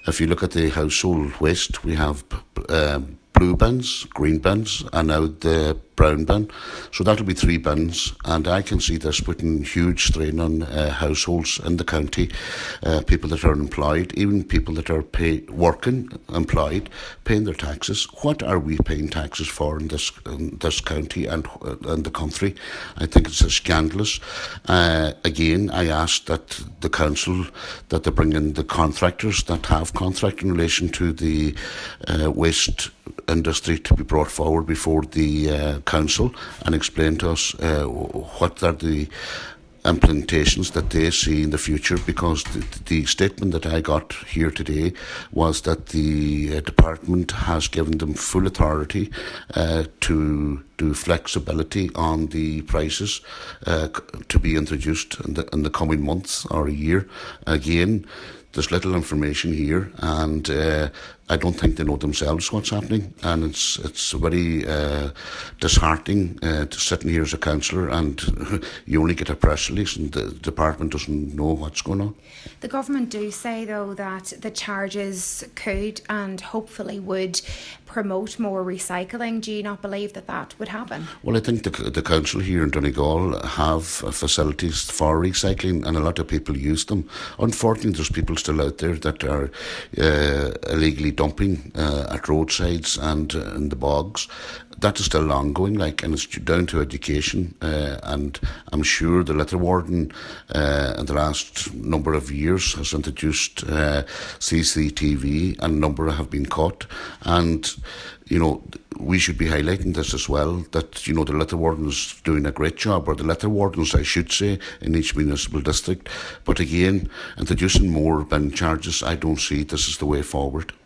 If you look at the household waste, we have blue bins, green bins, and now the brown bin. So that'll be 3 bins, and I can see this putting huge strain on households in the county, people that are employed, even people that are working, employed, paying their taxes. What are we paying taxes for in this county and the country? I think it's scandalous. Again, I ask that the council, that they bring in the contractors that have contract in relation to the waste industry to be brought forward before the council and explain to us what are the implementations that they see in the future, because the statement that I got here today was that the department has given them full authority to do flexibility on the prices to be introduced in the coming months or a year. Again, there's little information here, and I don't think they know themselves what's happening, and it's very disheartening to sitting here as a councillor and you only get a press release and the department doesn't know what's going on. The government do say, though, that the charges could and hopefully would promote more recycling. Do you not believe that that would happen? Well, I think the council here in Donegal have facilities for recycling, and a lot of people use them. Unfortunately, there's people still out there that are illegally dumping at roadsides and in the bogs. That is still ongoing, and it's down to education. And I'm sure the litter warden in the last number of years has introduced CCTV, and a number have been caught. And we should be highlighting this as well, that the litter warden is doing a great job, or the litter wardens, I should say, in each municipal district. But again, introducing more bin charges, I don't see this is the way forward.